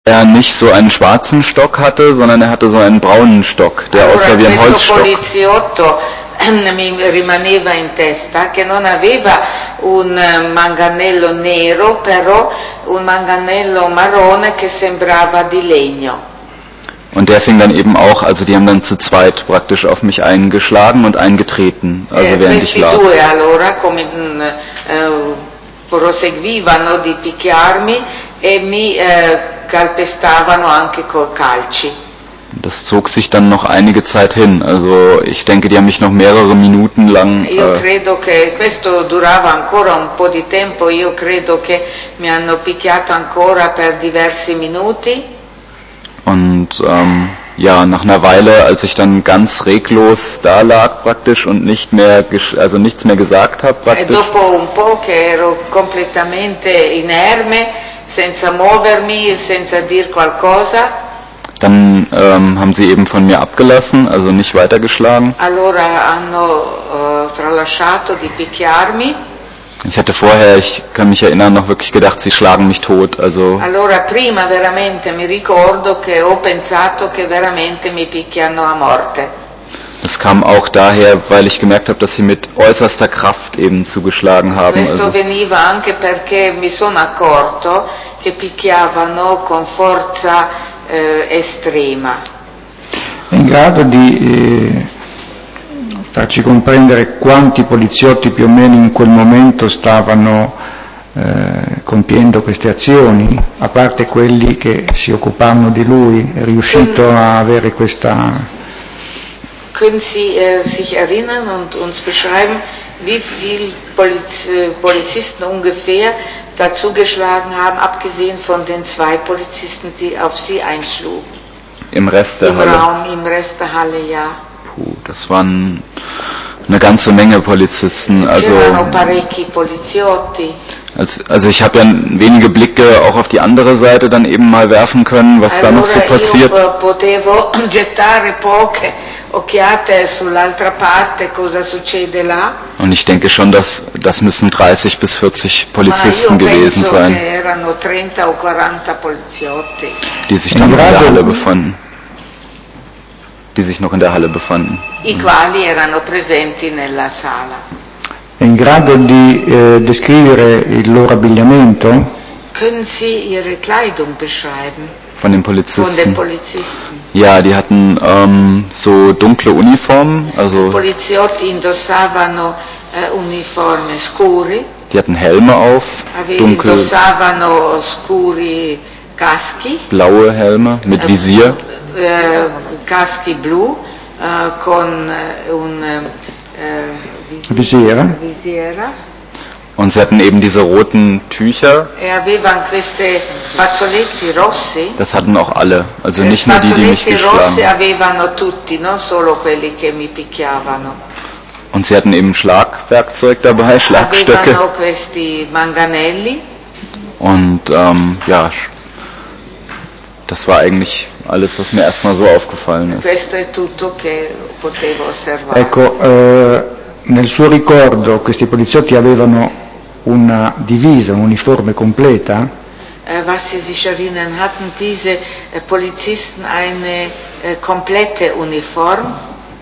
Er nicht so einen schwarzen Stock hatte, sondern er hatte so einen braunen Stock, der aussah wie ein Questo Holzstock. poliziotto mi rimaneva in testa che non aveva un manganello nero, però un manganello marrone che sembrava di legno. Und der fing dann eben auch, also die haben dann zu zweit praktisch auf mich eingeschlagen und eingetreten, also während ich lag. Questi due allora proseguivano di picchiarmi e mi calpestavano anche coi calci. Das zog sich dann noch einige Zeit hin, also ich denke, die haben mich noch mehrere Minuten lang... Io credo che questo durava ancora un po' di tempo, io credo che mi hanno picchiato ancora per diversi minuti. Und ja, nach einer Weile, als ich dann ganz reglos da lag praktisch und nicht mehr, also nichts mehr gesagt habe praktisch. E dopo un po' che ero completamente inerme, senza muovermi, senza dir qualcosa. Dann haben sie eben von mir abgelassen, also nicht weitergeschlagen. Allora hanno tralasciato di picchiarmi. Ich hatte vorher, ich kann mich erinnern, noch wirklich gedacht, sie schlagen mich tot. Also allora prima veramente mi ricordo che ho pensato che veramente mi picchiano a morte. Das kam auch daher, weil ich gemerkt habe, dass sie mit äußerster Kraft eben zugeschlagen haben. Questo veniva anche perché mi sono accorto che picchiavano con forza estrema. È in grado di farci comprendere quanti poliziotti più o meno in quel momento stavano compiendo queste azioni, a parte quelli che si occupavano di lui, è riuscito a avere questa... Können Sie sich erinnern und uns beschreiben, wie viele Polizisten ungefähr dazu geschlagen haben, abgesehen von den 2 Polizisten, die auf Sie einschlugen? Im Rest der Halle? Im Rest der Halle, ja. Puh, das waren eine ganze Menge Polizisten. C'erano parecchi poliziotti. Also ich habe ja wenige Blicke auch auf die andere Seite dann eben mal werfen können, was da noch so passiert. Io potevo gettare poche occhiate sull'altra parte, cosa succede là. Und ich denke schon, das müssen 30 bis 40 Polizisten gewesen sein, erano 30 o 40 poliziotti, die sich dann noch in der Halle befanden. Die sich noch in der Halle befanden. I quali erano presenti nella sala. È in grado di descrivere il loro abbigliamento? Können Sie Ihre Kleidung beschreiben? Von den Polizisten? Von den Polizisten. Ja, die hatten so dunkle Uniformen. Also I poliziotti indossavano uniformi scuri. Die hatten Helme auf, dunkel. Indossavano scuri caschi. Blaue Helme mit Visier. Caschi blu con un visiera. Und sie hatten eben diese roten Tücher. Avevano queste fazzoletti rossi. Das hatten auch alle, also nicht nur die mich geschlagen haben. Rossi avevano tutti, non solo quelli che mi picchiavano. Und sie hatten eben Schlagwerkzeug dabei, Schlagstöcke. Avevano questi manganelli. Und ja, das war eigentlich alles, was mir erstmal so aufgefallen ist. Questo è tutto che potevo osservare. Ecco, nel suo ricordo questi poliziotti avevano una divisa, un'uniforme completa? Was Sie sich erinnern, hatten diese Polizisten eine komplette Uniform?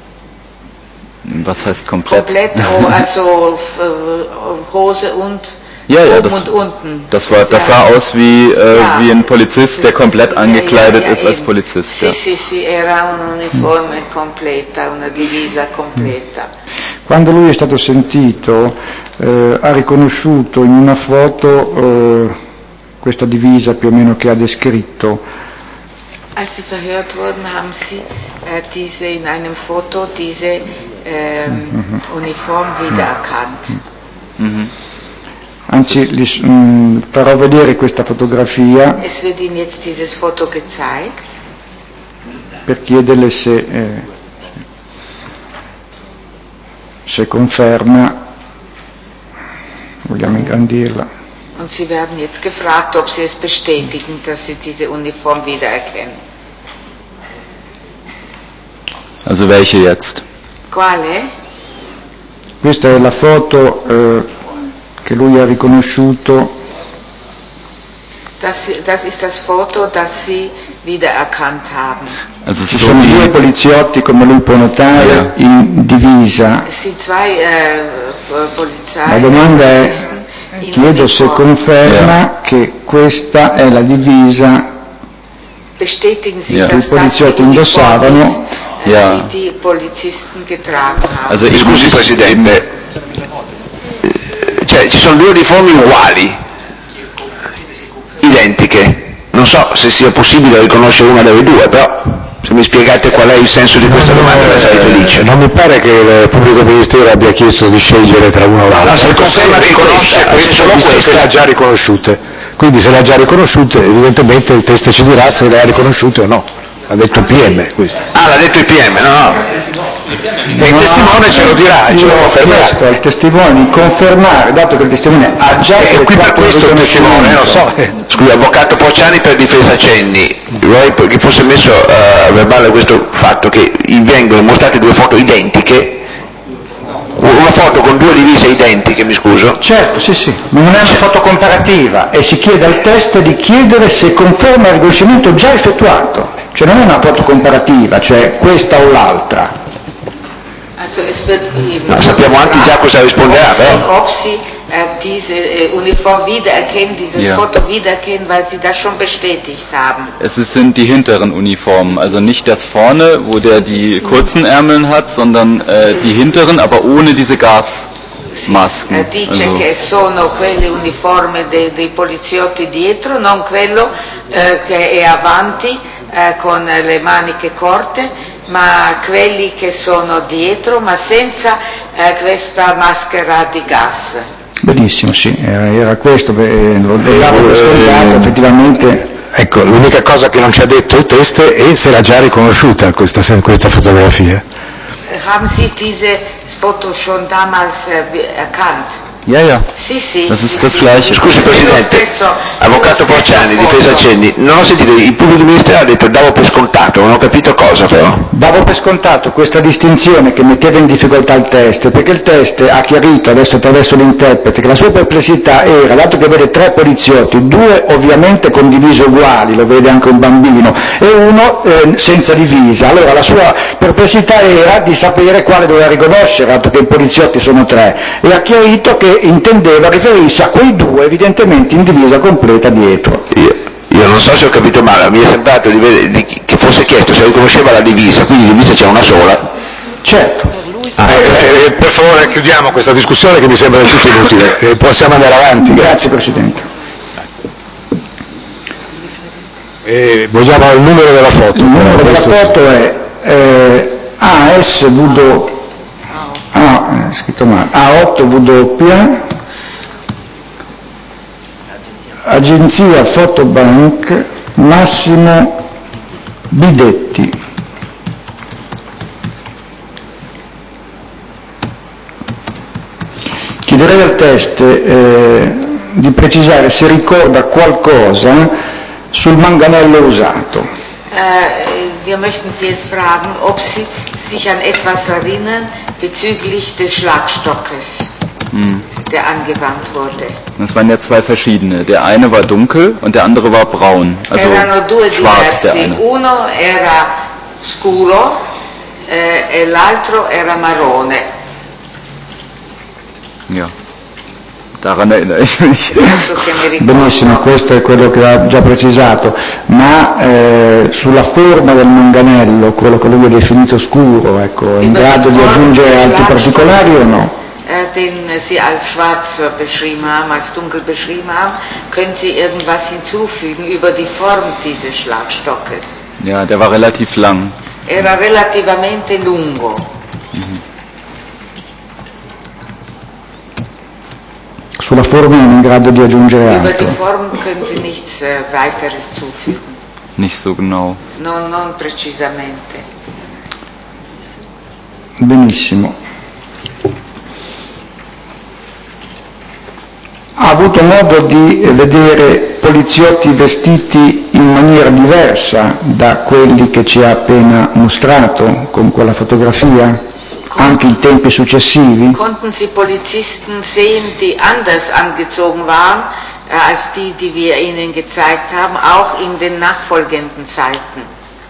Was heißt komplett? Komplett, also Hose und ja, das sah aus wie ein Polizist, der komplett angekleidet ist als Polizist. Sì, era un'uniforme completa, una divisa completa. Quando lui è stato sentito, ha riconosciuto in una foto questa divisa più o meno che ha descritto. Als Sie verhört wurden, haben Sie in einem Foto diese Uniform wiedererkannt. Anzi, farò vedere questa fotografia Es wird Ihnen jetzt dieses Foto gezeigt, per chiederle se conferma. Vogliamo ingrandirla. Und Sie werden jetzt gefragt, ob Sie es bestätigen, dass Sie diese Uniform wiedererkennen. Also welche jetzt? Quale? Questa è la foto che lui ha riconosciuto Das ist das Foto, das Sie wiedererkannt haben. Also ci sono due poliziotti, come lui può notare, in divisa. La domanda è, chiedo se conferma che questa è la divisa che i poliziotti indossavano. Die die Polizisten getragen haben. Also scusi Presidente, cioè ci sono due uniformi uguali, identiche, non so se sia possibile riconoscere una delle due, però se mi spiegate qual è il senso di questa domanda ne sarei felice. Non mi pare che il pubblico ministero abbia chiesto di scegliere tra uno o l'altro. Se conferma che riconosce queste le ha già riconosciute, quindi se le ha già riconosciute evidentemente il test ci dirà se le ha riconosciute o no. Ha detto il PM questo. Ah, l'ha detto il PM, no. E il testimone ce lo dirà, ce lo confermerà. Il testimone di confermare, dato che il testimone ha già e qui per questo il testimone, non so. Scusi, avvocato Porciani per difesa Cenni, vorrei che fosse messo a verbale questo fatto che vengono mostrate due foto identiche, una foto con due divise identiche, mi scuso. Certo, sì, ma non è una foto comparativa e si chiede al test di chiedere se conferma il riconoscimento già effettuato, cioè non è una foto comparativa, cioè questa o l'altra. Ma sappiamo anche già cosa risponderà, ob Sie diese Uniform wiedererkennen, dieses Foto wiedererkennen, weil Sie das schon bestätigt haben. Es sind die hinteren Uniformen, also nicht das vorne, wo der die kurzen Ärmeln hat, sondern die hinteren, aber ohne diese Gasmasken. Dice che sono quelle uniformi dei poliziotti dietro, non quello che è avanti con le maniche corte, ma quelli che sono dietro, ma senza questa maschera di gas. Benissimo, sì, era questo, lo davo per scontato, effettivamente. Ecco, l'unica cosa che non ci ha detto il test è se l'ha già riconosciuta questa fotografia. Haben Sie diese Foto schon damals erkannt? Ja. Sì. Das ist das Gleiche. Scusi Presidente, avvocato Porciani, difesa Cenni, non ho sentito, il pubblico ministero ha detto davo per scontato, non ho capito cosa però. Davo per scontato questa distinzione che metteva in difficoltà il test, perché il test ha chiarito adesso attraverso l'interprete che la sua perplessità era, dato che vede tre poliziotti, due ovviamente con divise uguali, lo vede anche un bambino, e uno senza divisa, allora la sua perplessità era di sapere quale doveva riconoscere, dato che i poliziotti sono tre, e ha chiarito che intendeva riferirsi a quei due evidentemente in divisa completa dietro. Io non so se ho capito male, mi è sembrato che fosse chiesto se riconosceva la divisa, quindi divisa c'è una sola. Certo. Per favore chiudiamo questa discussione che mi sembra del tutto inutile, possiamo andare avanti. Grazie Presidente. Vogliamo il numero della foto. Il numero della foto è ASW. È scritto male. A8W, Agenzia Fotobank, Massimo Bidetti. Chiederei al test di precisare se ricorda qualcosa sul manganello usato. Wir möchten Sie jetzt fragen, ob Sie sich an etwas erinnern bezüglich des Schlagstockes, der angewandt wurde. Das waren ja zwei verschiedene. Der eine war dunkel und der andere war braun. Also erano due schwarz der diversi. eine. Uno era scuro e l'altro era marrone. Ja. Daran erinnere ich mich. Benissimo, questo è quello che ha già precisato, ma sulla forma del manganello, quello che lui ha definito scuro, ecco, è in grado di aggiungere altri particolari o no? Den Sie als schwarz beschrieben haben, als dunkel beschrieben haben, können Sie irgendwas hinzufügen über die Form dieses Schlagstockes? Ja, der war relativ lang. Era relativamente lungo. Sulla forma non è in grado di aggiungere Über altro. die Form können Sie nichts weiteres zufügen. Nicht so genau. Non precisamente. Benissimo. Ha avuto modo di vedere poliziotti vestiti in maniera diversa da quelli che ci ha appena mostrato con quella fotografia, anche in tempi successivi? Konnten Sie Polizisten sehen, die anders angezogen waren als die wir Ihnen gezeigt haben, auch in den nachfolgenden Zeiten?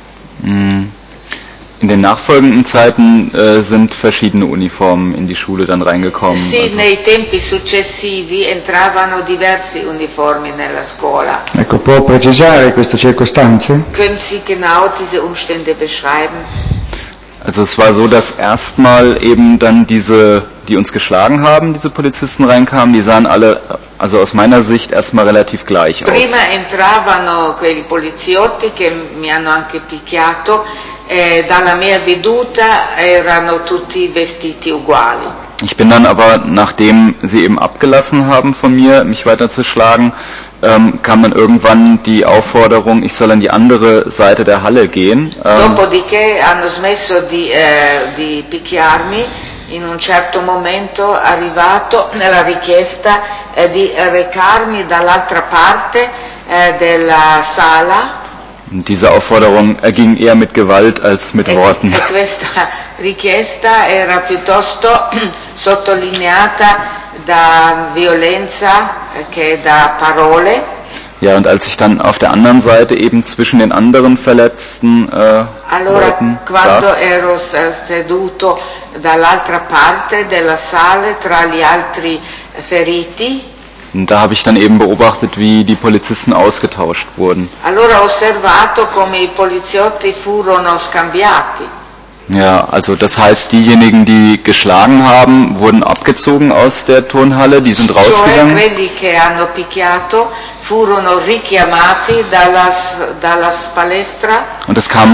In den nachfolgenden Zeiten sind verschiedene Uniformen in die Schule dann reingekommen. Sì, also nei tempi successivi entravano diverse uniformi nella scuola. Ecco, può precisare queste circostanze? Können Sie genau diese Umstände beschreiben? Also es war so, dass erstmal eben dann diese, die uns geschlagen haben, diese Polizisten reinkamen, die sahen alle, also aus meiner Sicht erstmal relativ gleich aus. Prima entravano quei poliziotti che mi hanno anche picchiato, dalla mia veduta erano tutti vestiti uguali. Ich bin dann aber, nachdem sie eben abgelassen haben von mir, mich weiterzuschlagen, kam dann irgendwann die Aufforderung, ich soll an die andere Seite der Halle gehen. Dopodiché hanno smesso di picchiarmi, in un certo momento è arrivato la richiesta di recarmi dall'altra parte della sala. Diese Aufforderung erging eher mit Gewalt als mit Worten. Questa richiesta era piuttosto sottolineata da violenza che da parole. Ja, und als ich dann auf der anderen Seite eben zwischen den anderen Verletzten Leuten quando saß, ero seduto dall'altra parte della sala tra gli altri feriti, und da habe ich dann eben beobachtet, wie die Polizisten ausgetauscht wurden. allora ho osservato come I poliziotti furono scambiati. Ja, also das heißt, diejenigen, die geschlagen haben, wurden abgezogen aus der Turnhalle, die sind rausgegangen. Cioè quelli che hanno picchiato furono richiamati dalla palestra. Und es kamen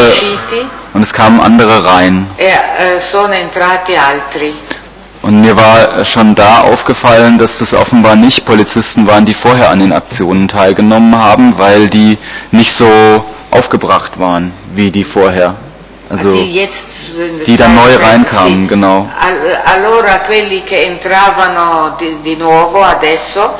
andere rein. Sono entrati altri. Und mir war schon da aufgefallen, dass das offenbar nicht Polizisten waren, die vorher an den Aktionen teilgenommen haben, weil die nicht so aufgebracht waren wie die vorher. Also die dann neu reinkamen, genau. Allora quelli che entravano di nuovo adesso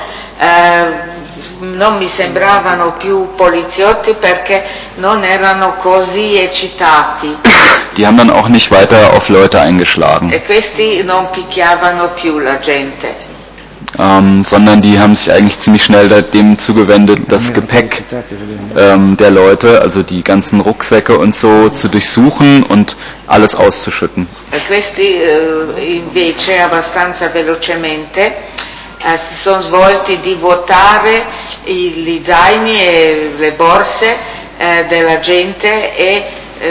non mi sembravano più poliziotti perché non erano così eccitati. Die haben dann auch nicht weiter auf Leute eingeschlagen. E questi non picchiavano più la gente. Sondern die haben sich eigentlich ziemlich schnell dem zugewendet, das Gepäck der Leute, also die ganzen Rucksäcke und so, zu durchsuchen und alles auszuschütten. Questi invece abbastanza velocemente si sono svolti di vuotare gli zaini e le borse della gente e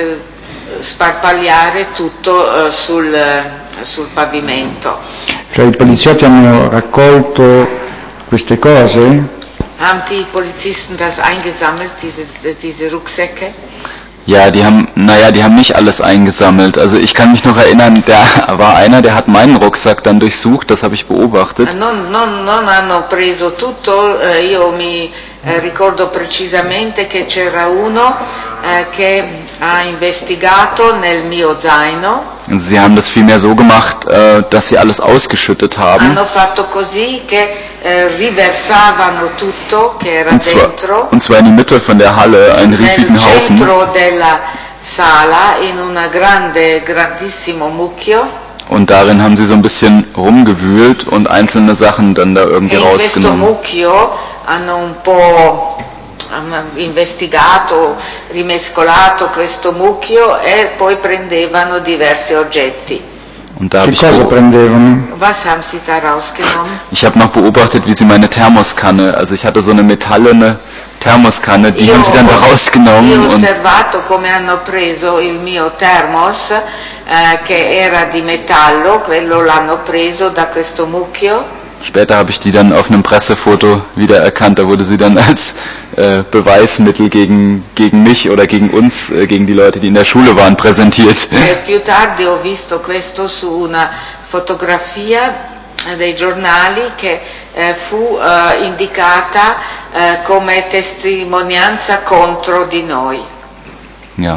sparpagliare tutto sul pavimento. Cioè i poliziotti hanno raccolto queste cose? Haben die Polizisten das eingesammelt, diese Rucksäcke? Ja, die haben nicht alles eingesammelt. Also ich kann mich noch erinnern, da war einer, der hat meinen Rucksack dann durchsucht, das habe ich beobachtet. Non hanno preso tutto, io mi ricordo precisamente che c'era uno che ha investigato nel mio zaino. Also sie haben das vielmehr so gemacht, dass sie alles ausgeschüttet haben. Hanno fatto così che riversavano tutto che era dentro. Und zwar in die Mitte von der Halle, einen riesigen Haufen. Nel centro della sala, in una grandissimo mucchio. Und darin haben sie so ein bisschen rumgewühlt und einzelne Sachen dann da irgendwie rausgenommen. In questo mucchio hanno un po' investigato, rimescolato questo mucchio e poi prendevano diversi oggetti. Und da Was haben Sie da rausgenommen? Ich habe noch beobachtet, wie sie meine Thermoskanne, also ich hatte so eine metallene Thermoskanne, die haben sie dann da rausgenommen. Io ho osservato come hanno preso il mio thermos che era di metallo, quello l'hanno preso da questo mucchio. Später habe ich die dann auf einem Pressefoto wiedererkannt, da wurde sie dann als Beweismittel gegen mich oder gegen uns, gegen die Leute, die in der Schule waren, präsentiert. Più tardi ho visto questo su una fotografia dei giornali che fu indicata come testimonianza contro di noi. Ja.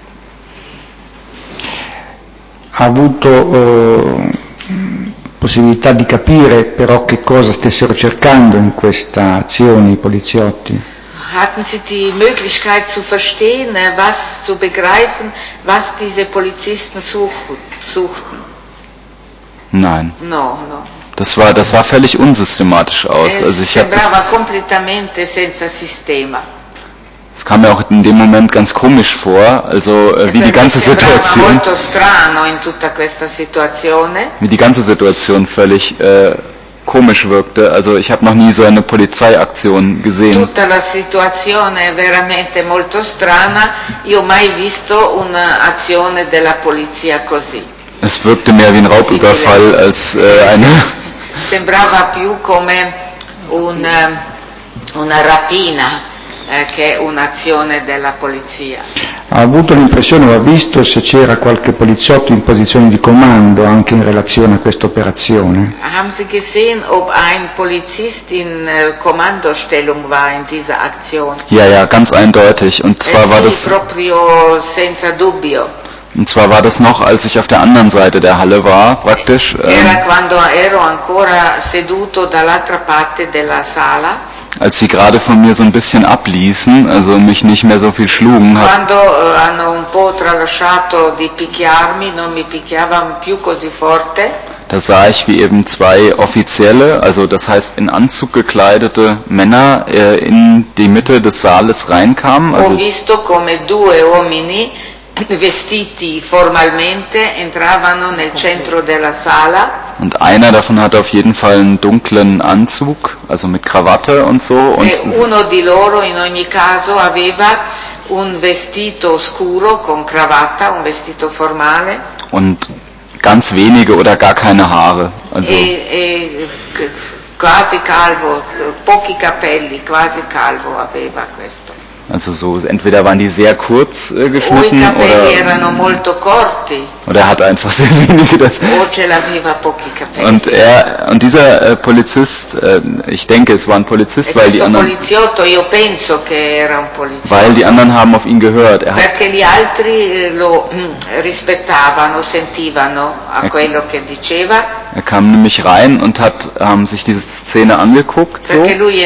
Ha avuto possibilità di capire però che cosa stessero cercando in questa azione I poliziotti? Hatten Sie die Möglichkeit zu verstehen, zu begreifen, was diese Polizisten suchten? Nein. No. Das sah völlig unsystematisch aus. Also sembrava completamente senza sistema. Es kam mir auch in dem Moment ganz komisch vor, also wie die ganze Situation, molto strano in tutta questa situazione. Wie die ganze Situation völlig komisch wirkte. Also ich habe noch nie so eine Polizeiaktion gesehen. Tutta la situazione è veramente molto strana. Io ho mai visto un'azione della polizia così. Es wirkte mehr wie ein Raubüberfall als eine. Sembrava più come una rapina che un'azione della polizia. Ha avuto l'impressione o ha visto se c'era qualche poliziotto in posizione di comando anche in relazione a questa operazione? Haben Sie gesehen, ob ein Polizist in Kommandostellung war in dieser Aktion? Ja, ganz eindeutig. Und zwar war das proprio senza dubbio. Und zwar war das noch, als ich auf der anderen Seite der Halle war, praktisch. Era quando ero ancora seduto dall'altra parte della sala. Als sie gerade von mir so ein bisschen abließen, also mich nicht mehr so viel schlugen. Quando hanno un po' tralasciato di picchiarmi, non mi picchiavano più così forte. Da sah ich, wie eben zwei Offizielle, also das heißt in Anzug gekleidete Männer, in die Mitte des Saales reinkamen. Ho visto come due uomini vestiti formalmente entravano nel centro della sala. Und einer davon hatte auf jeden Fall einen dunklen Anzug, also mit Krawatte und so. Und uno di loro in ogni caso aveva un vestito scuro con cravatta, un vestito formale. Und ganz wenige oder gar keine Haare. Also quasi calvo, pochi capelli, quasi calvo aveva questo. Also so, entweder waren die sehr kurz geschnitten oder er hat einfach sehr wenige. Und dieser Polizist, ich denke, es war ein Polizist, weil die anderen haben auf ihn gehört. Er kam nämlich rein und hat sich diese Szene angeguckt. So.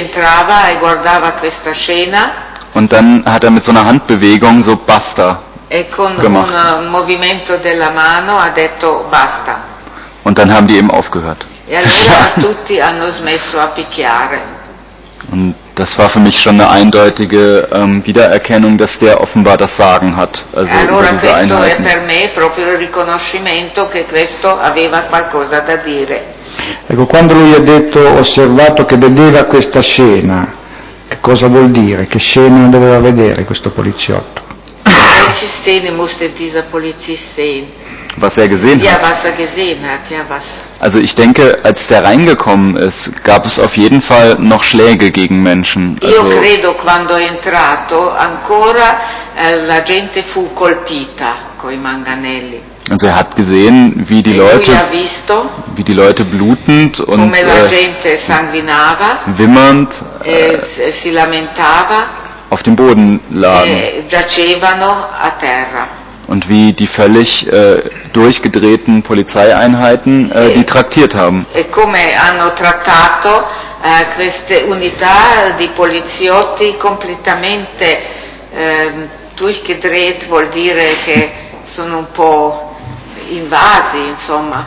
Und dann hat er mit so einer Handbewegung so Basta gemacht. Un movimento della mano ha detto basta. Und dann haben die eben aufgehört. E allora tutti hanno smesso a picchiare. Und das war für mich schon eine eindeutige Wiedererkennung, dass der offenbar das Sagen hat. Also allora über diese questo Einheiten. È per me proprio il riconoscimento che questo aveva qualcosa da dire. Ecco, quando lui ha detto, ho osservato che vedeva questa scena, che cosa vuol dire? Che scena doveva vedere questo poliziotto? Welche Szene musste dieser Polizist sehen? Was er gesehen hat. Ja, was er gesehen hat, ja, was? Also ich denke, als der reingekommen ist, gab es auf jeden Fall noch Schläge gegen Menschen. Io credo quando è entrato ancora la gente fu colpita coi manganelli. Also er hat gesehen, wie die Leute blutend und come la gente sanguinava, wimmernd si lamentava, auf dem Boden lagen. Giacevano a terra. Und wie die völlig durchgedrehten Polizeieinheiten die traktiert haben. E come hanno trattato queste unità di poliziotti completamente durchgedreht, vuol dire che sono un po' invasi, insomma.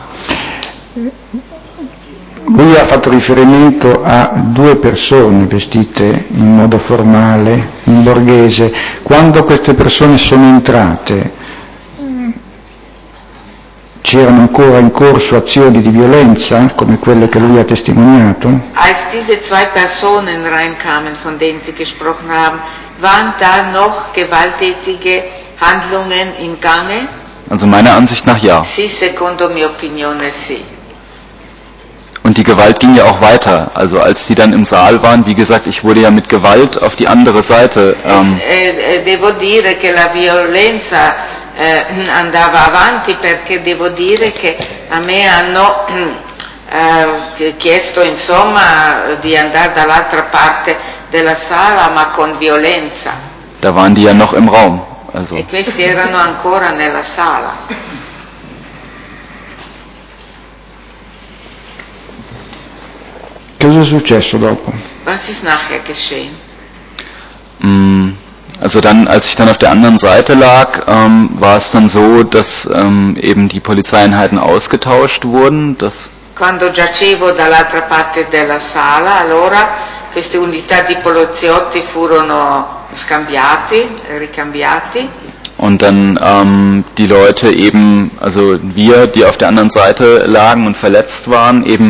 Lui ha fatto riferimento a due persone vestite in modo formale, in borghese. Quando queste persone sono entrate, c'erano ancora in corso azioni di violenza, come quelle che lui ha testimoniato? Als diese zwei Personen reinkamen, von denen Sie gesprochen haben, waren da noch gewalttätige Handlungen im Gange? Also meiner Ansicht nach ja. Sì, secondo mia opinione sì. Und die Gewalt ging ja auch weiter. Also als die dann im Saal waren, wie gesagt, ich wurde ja mit Gewalt auf die andere Seite. Devo dire che la violenza andava avanti, perché devo dire che a me hanno chiesto insomma di andare dall'altra parte della sala, ma con violenza. Da waren die ja noch im Raum. Also. E questi erano ancora nella sala. Cosa è successo dopo? Was ist nachher geschehen? Also dann, als ich dann auf der anderen Seite lag, war es dann so, dass eben die Polizeieinheiten ausgetauscht wurden, dass Quando giacevo dall'altra parte della sala, allora queste unità di poliziotti furono ricambiati. Und dann die Leute eben, also wir, die auf der anderen Seite lagen und verletzt waren, eben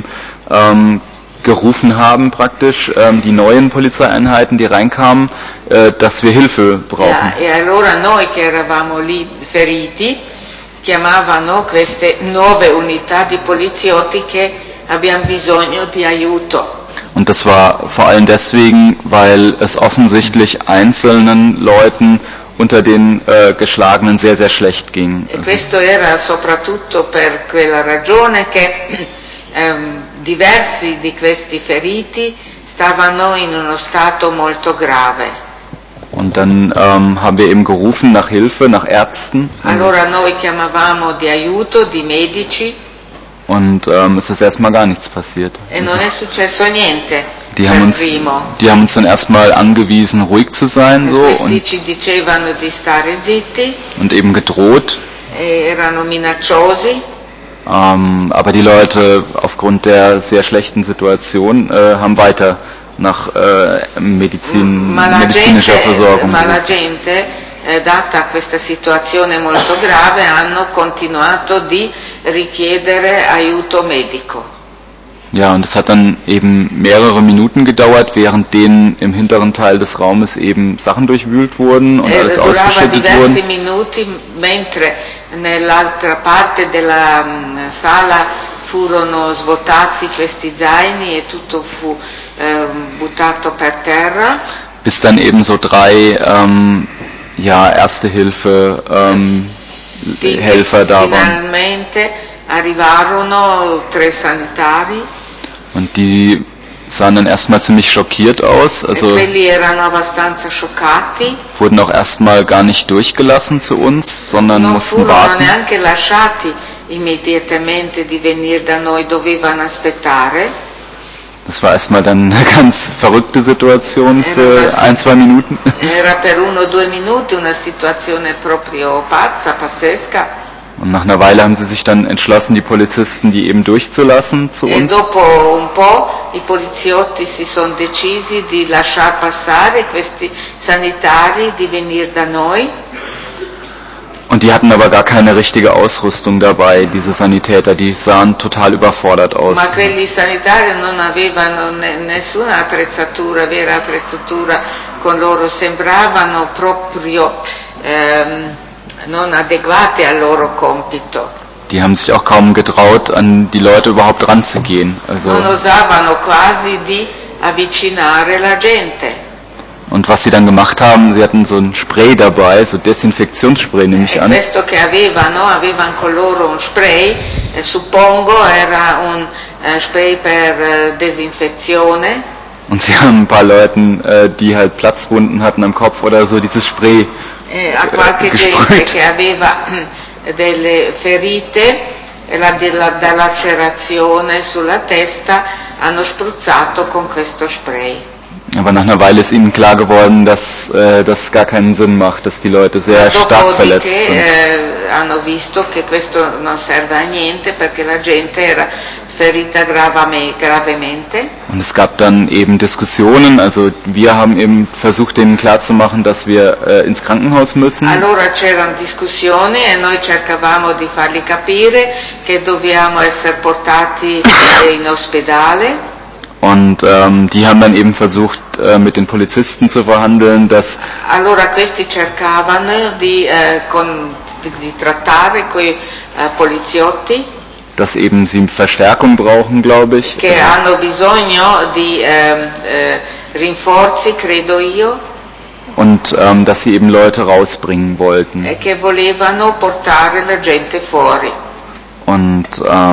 gerufen haben praktisch, die neuen Polizeieinheiten, die reinkamen, dass wir Hilfe brauchen. E allora noi che eravamo lì feriti chiamavano queste nuove unità di poliziotti che abbiamo bisogno di aiuto. Und das war vor allem deswegen, weil es offensichtlich einzelnen Leuten unter den Geschlagenen sehr, sehr schlecht ging. E questo era soprattutto per quella ragione che diversi di questi feriti stavano in uno stato molto grave. Und dann haben wir eben gerufen nach Hilfe, nach Ärzten. Allora noi chiamavamo di aiuto, di medici. Und es ist erstmal gar nichts passiert. E non è successo niente. Die haben uns dann erstmal angewiesen, ruhig zu sein, so, Questi ci dicevano di stare zitti. Und eben gedroht. Erano minacciosi. Aber die Leute aufgrund der sehr schlechten Situation haben weiter nach medizinischer Versorgung. Ma la gente, data questa situazione molto grave, hanno continuato di richiedere aiuto medico. Ja, und es hat dann eben mehrere Minuten gedauert, während denen im hinteren Teil des Raumes eben Sachen durchwühlt wurden und alles ausgeschüttet wurden. Diversi minuti, mentre nell'altra parte della sala furono svuotati questi zaini e tutto fu buttato per terra. Bis dann eben so 3 Erste Hilfe Helfer da waren. Finalmente arrivarono 3 sanitari. Und die sahen dann erstmal ziemlich schockiert aus. Also quelli erano abbastanza scioccati. Wurden auch erstmal gar nicht durchgelassen zu uns, sondern mussten warten. Neanche lasciati immediatamente di venire da noi, dovevano aspettare. Das war erstmal dann eine ganz verrückte Situation für 1-2 Minuten. Era per 1 o 2 minuti una situazione proprio pazzesca. Und nach einer Weile haben sie sich dann entschlossen, die Polizisten, die eben durchzulassen zu uns. Dopo un po' i poliziotti si sono decisi di lasciar passare questi sanitari, di venire da noi. Und die hatten aber gar keine richtige Ausrüstung dabei, diese Sanitäter, die sahen total überfordert aus. Ma quelli sanitari non avevano nessuna attrezzatura, vera attrezzatura con loro, sembravano proprio non adeguate al loro compito. Die haben sich auch kaum getraut, an die Leute überhaupt ranzugehen. Also non osavano quasi di avvicinare la gente. Und was sie dann gemacht haben, sie hatten so ein Spray dabei, so Desinfektionsspray nehme ich an. Questo che avevano con loro un spray, suppongo era un spray per desinfezione. Und sie haben ein paar Leuten, die halt Platzwunden hatten am Kopf oder so, dieses Spray a qualche gente che aveva delle ferite da lacerazione sulla testa hanno spruzzato con questo spray. Aber nach einer Weile ist ihnen klar geworden, dass das gar keinen Sinn macht, dass die Leute sehr stark verletzt sind. Hanno visto che questo non serve a niente perché la gente era ferita gravemente. Und es gab dann eben Diskussionen, also wir haben eben versucht, denen klarzumachen, dass wir ins Krankenhaus müssen. Allora c'erano discussioni e noi cercavamo di fargli capire che dobbiamo essere portati in ospedale. Und die haben dann eben versucht, mit den Polizisten zu verhandeln, dass allora questi cercavano di trattare coi poliziotti, dass eben sie Verstärkung brauchen, glaube ich. Che hanno bisogno di rinforzi, credo io. Und dass sie eben Leute rausbringen wollten. E che volevano portare la gente fuori. Und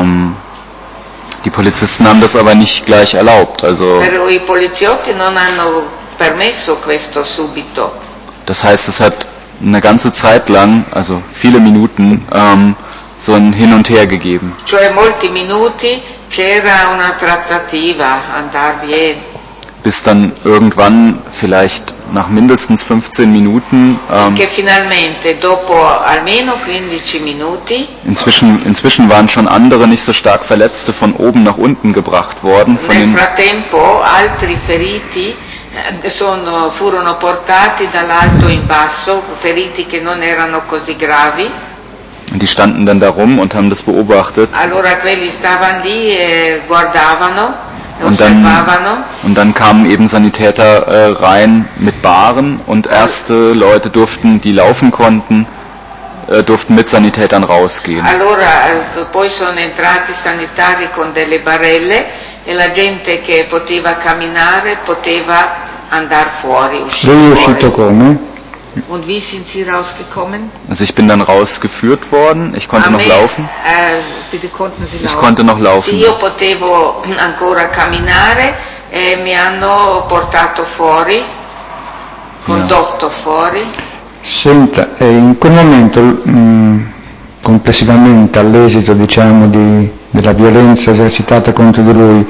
die Polizisten haben das aber nicht gleich erlaubt. Also Però i poliziotti non hanno permesso questo subito. Das heißt, es hat eine ganze Zeit lang, also viele Minuten, so ein Hin und Her gegeben. Cioè molti minuti c'era una trattativa, andar vieni. bis dann irgendwann, vielleicht nach mindestens 15 Minuten, che finalmente dopo almeno 15 minuti, inzwischen waren schon andere nicht so stark Verletzte von oben nach unten gebracht worden. nel frattempo altri feriti furono portati dall'alto in basso, feriti che non erano così gravi. Die standen dann da rum und haben das beobachtet. Allora quelli stavano lì e guardavano. Und dann kamen eben Sanitäter rein mit Bahren und erste Leute die laufen konnten, durften mit Sanitätern rausgehen. Allora poi sono entrati sanitari con delle barelle e la gente che poteva camminare poteva andare fuori, uscire Lui è uscito come? Und wie sind Sie rausgekommen? Also ich bin dann rausgeführt worden, ich konnte noch laufen. Bitte konnten Sie laufen? Ich konnte noch laufen. Sì, io potevo ancora camminare e mi hanno portato fuori, condotto fuori. Senta, in quel momento, complessivamente, all'esito diciamo della violenza esercitata contro di lui,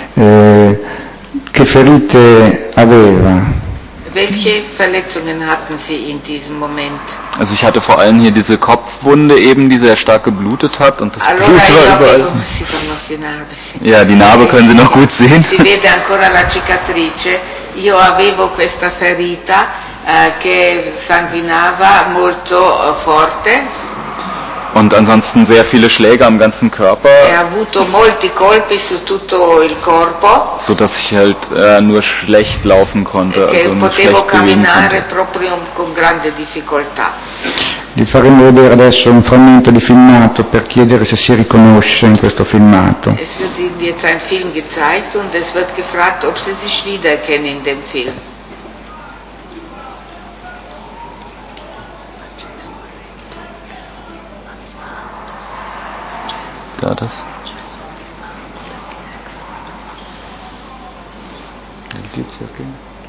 che ferite aveva? Welche Verletzungen hatten Sie in diesem Moment? Also ich hatte vor allem hier diese Kopfwunde eben, die sehr stark geblutet hat und das Blut war überall. Ja, die Narbe können Sie noch gut sehen. Si vede ancora la cicatrice. Io avevo questa ferita che sanguinava molto forte. Und ansonsten sehr viele Schläge am ganzen Körper. Ha avuto molti colpi su tutto il corpo. So dass ich halt nur schlecht laufen konnte, Che also potevo camminare proprio con grande difficoltà. Gli faremo vedere adesso un frammento di filmato per chiedere se si riconosce in questo filmato. Es wird Ihnen jetzt ein Film gezeigt und es wird gefragt, ob Sie sich wiedererkennen in dem Film. Da das. Il tizio che...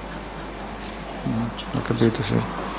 ho capito, sì.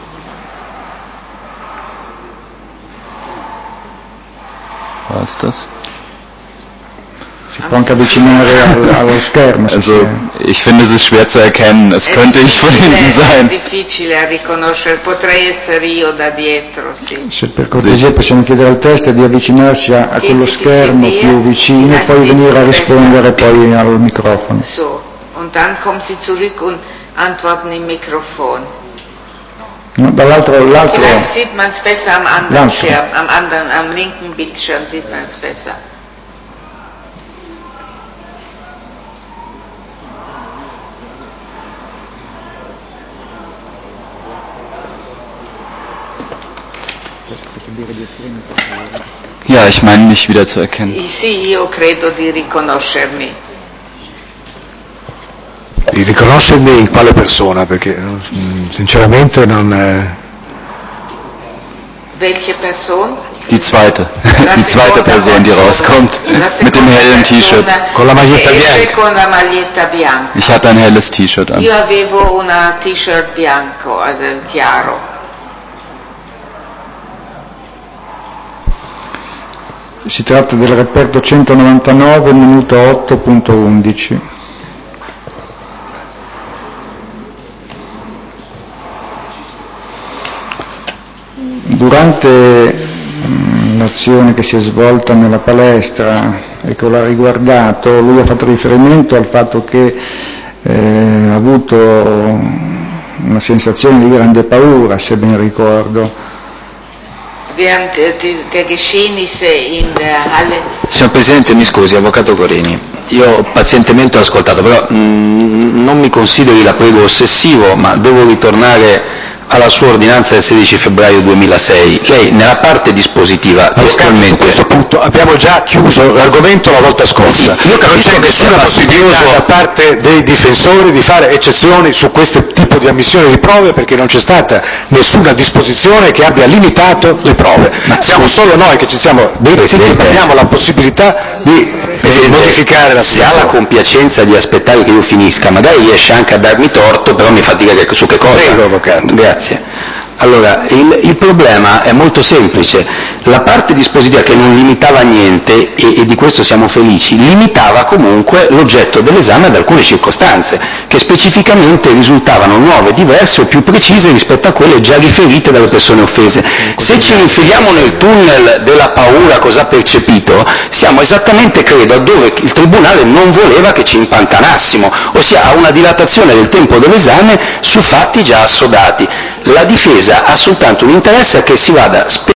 Was das? Si può anche avvicinare allo schermo. Also ich finde, es ist schwer zu erkennen. Es könnte ich von hinten sein. È difficile a riconoscere, potrei essere io da dietro, sì. Se per cortesia possiamo chiedere al test di avvicinarsi a quello schermo più vicino e poi venire a rispondere poi al microfono. So, und dann kommen Sie zurück und antworten im Mikrofon. No, dall'altro. Vielleicht sieht man es besser am anderen Schirm, am linken Bildschirm sieht man es besser. Ja, ich meine, mich wieder zu erkennen. Sì, io credo di riconoscermi. Di riconoscermi in quale persona? Perché sinceramente non... Welche Person? Die zweite Person, die rauskommt, mit dem hellen T-Shirt. Con la maglietta bianca. Con la maglietta bianca. Ich hatte ein helles T-Shirt an. Io avevo una T-shirt bianco, chiaro. Si tratta del reperto 199, minuto 8.11. Durante l'azione che si è svolta nella palestra e che l'ha riguardato, lui ha fatto riferimento al fatto che ha avuto una sensazione di grande paura, se ben ricordo. Während der Geschehnisse in der Halle. Signor Presidente, mi scusi, Avvocato Corini, io pazientemente ho ascoltato, però non mi consideri, la prego, ossessivo, ma devo ritornare alla sua ordinanza del 16 febbraio 2006. Lei nella parte dispositiva testualmente... Su questo punto abbiamo già chiuso l'argomento la volta scorsa. Sì, io capisco non c'è nessuna possibilità da parte dei difensori di fare eccezioni su questo tipo di ammissione di prove, perché non c'è stata nessuna disposizione che abbia limitato le prove. Ma siamo solo noi che ci siamo detti che abbiamo la possibilità di modificare la situazione. Se ha la compiacenza di aspettare che io finisca, magari riesce anche a darmi torto, però mi fa dire su che cosa. Prego, Avvocato. Grazie. Allora, il problema è molto semplice. La parte dispositiva che non limitava niente, e di questo siamo felici, limitava comunque l'oggetto dell'esame ad alcune circostanze. che specificamente risultavano nuove, diverse o più precise rispetto a quelle già riferite dalle persone offese. Se ci infiliamo nel tunnel della paura cosa ha percepito, siamo esattamente, credo, dove il Tribunale non voleva che ci impantanassimo, ossia a una dilatazione del tempo dell'esame su fatti già assodati. La difesa ha soltanto un interesse a che si vada